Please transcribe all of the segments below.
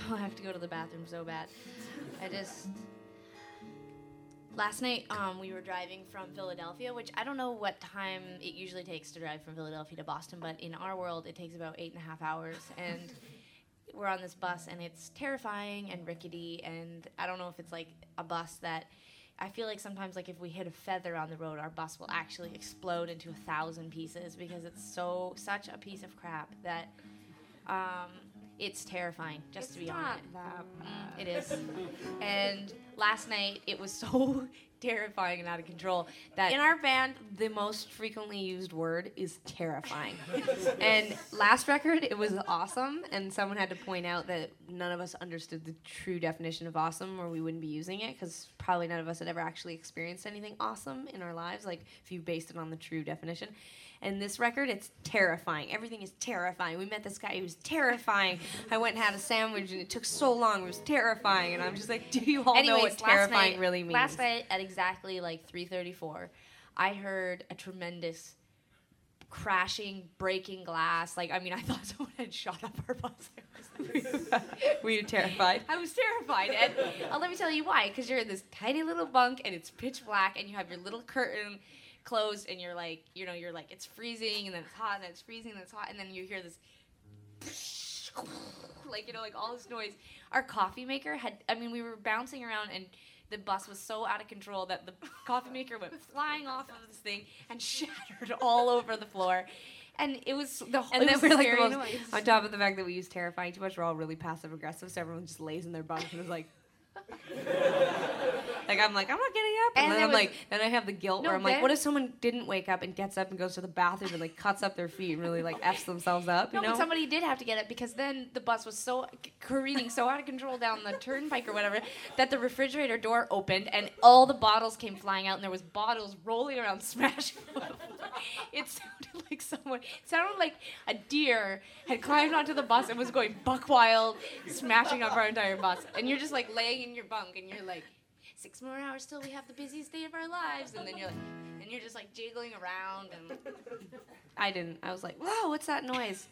I have to go to the bathroom so bad. Last night, we were driving from Philadelphia, which I don't know what time it usually takes to drive from Philadelphia to Boston, but in our world, it takes about 8.5 hours. And we're on this bus, and it's terrifying and rickety, and I don't know if it's like a bus that I feel like sometimes, like, if we hit a feather on the road, our bus will actually explode into 1,000 pieces because it's such a piece of crap that it's terrifying, just to be honest. It's not that bad. It is. And last night, it was so terrifying and out of control that In our band, the most frequently used word is terrifying. And last record, it was awesome, and someone had to point out that none of us understood the true definition of awesome, or we wouldn't be using it, because probably none of us had ever actually experienced anything awesome in our lives, like if you based it on the true definition. And this record, it's terrifying. Everything is terrifying. We met this guy, he was terrifying. I went and had a sandwich, and it took so long. It was terrifying. And I'm just like, do you all know what terrifying really means? Last night at exactly like 3:34, I heard a tremendous crashing, breaking glass. Like, I mean, I thought someone had shot up our bus. Were you terrified? I was terrified, and let me tell you why. Because you're in this tiny little bunk, and it's pitch black, and you have your little curtain closed, and you're like, it's freezing, and then it's hot, and then it's freezing, and then it's hot, and then you hear this, like, like all this noise. Our coffee maker we were bouncing around, and the bus was so out of control that the coffee maker went flying off of this thing and shattered all over the floor. And it was the whole. And then we're like, scary the most, noise. on top of the fact that we use terrifying too much, we're all really passive aggressive, so everyone just lays in their bunk and is like. I'm not getting up, and then then I have the guilt where I'm like, what if someone didn't wake up and gets up and goes to the bathroom and like cuts up their feet and really like f's themselves up? No, but somebody did have to get it because then the bus was so careening, so out of control down the turnpike or whatever, that the refrigerator door opened and all the bottles came flying out, and there was bottles rolling around, smashing on the floor. It sounded like a deer had climbed onto the bus and was going buck wild, smashing up our entire bus. And you're just like laying in your bunk, and you're like, 6 more hours till we have the busiest day of our lives, and then you're just like jiggling around, and I was like, whoa, what's that noise?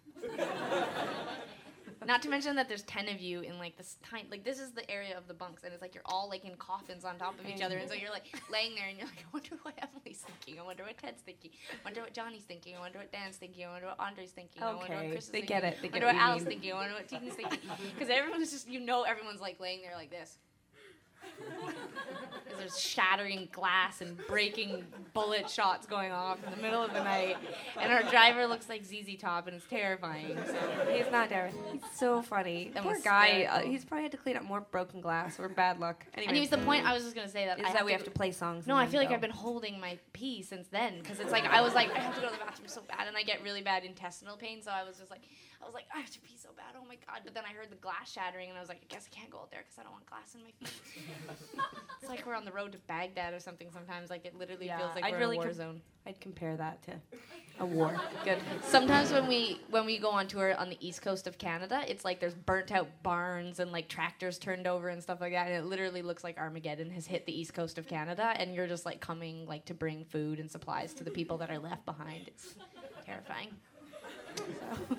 Not to mention that there's 10 of you in like this tiny, like this is the area of the bunks, and it's like you're all like in coffins on top of each other, and so you're like laying there, and you're like, I wonder what Emily's thinking, I wonder what Ted's thinking, I wonder what Johnny's thinking, I wonder what Dan's thinking, I wonder what Andre's thinking, I wonder what Chris is thinking, I wonder what Al's thinking, I wonder what Tegan's thinking, because everyone's just, everyone's like laying there like this. Because there's shattering glass and breaking bullet shots going off in the middle of the night, and our driver looks like ZZ Top, and it's terrifying. So. He's not terrifying. He's so funny. That Poor was guy. He's probably had to clean up more broken glass or bad luck. Anyway, Anyways, the point I was just gonna say that we have to play songs. No, I feel like I've been holding my pee since then, because it's like I was like, I have to go to the bathroom so bad, and I get really bad intestinal pain, so I was like, I have to pee so bad, oh my god. But then I heard the glass shattering, and I was like, I guess I can't go out there because I don't want glass in my feet. It's like we're on the road to Baghdad or something sometimes. Like, it literally feels like we're in a war zone. I'd compare that to a war. Good. Sometimes when we go on tour on the east coast of Canada, it's like there's burnt out barns and like tractors turned over and stuff like that, and it literally looks like Armageddon has hit the east coast of Canada, and you're just like coming like to bring food and supplies to the people that are left behind. It's terrifying. So.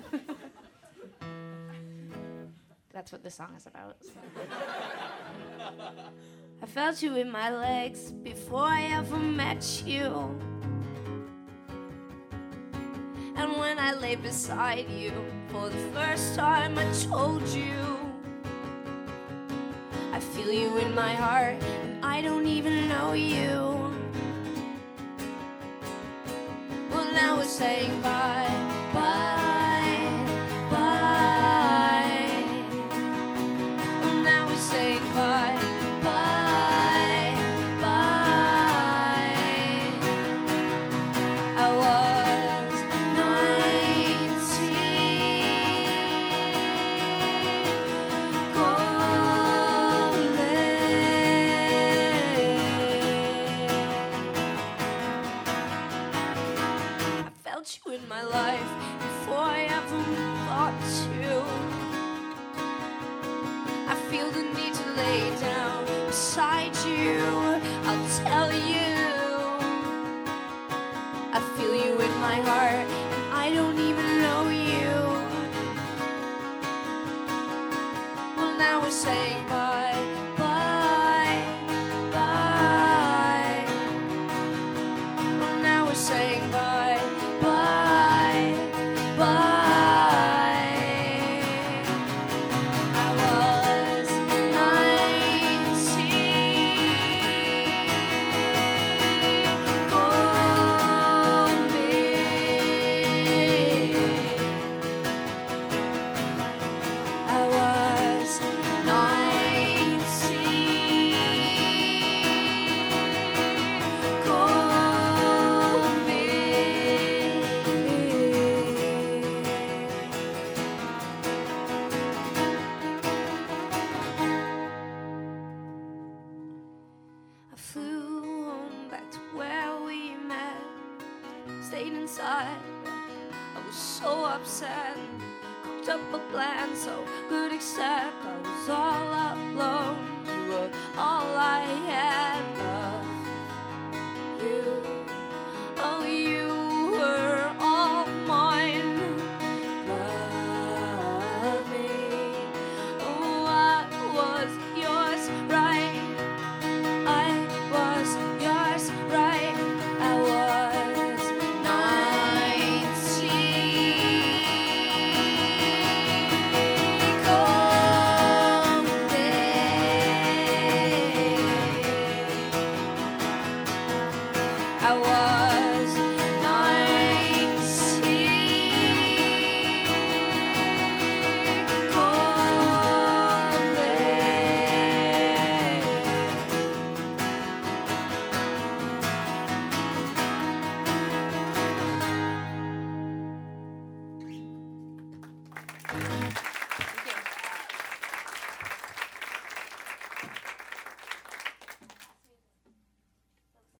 That's what this song is about. So. I felt you in my legs before I ever met you. And when I lay beside you for the first time, I told you I feel you in my heart, and I don't even know you. Well, now we're saying bye, bye, bye. Well, now we're saying bye. You in my life before I ever thought to. I feel the need to lay down beside you. I'll tell you I feel you in my heart, and I don't even know you. we're saying bye, bye, bye. Well, now we're saying bye, bye, bye. I was 19, I was 19. I flew home back to where we met. Stayed inside. I was so upset. Cooked up a plan so could accept. I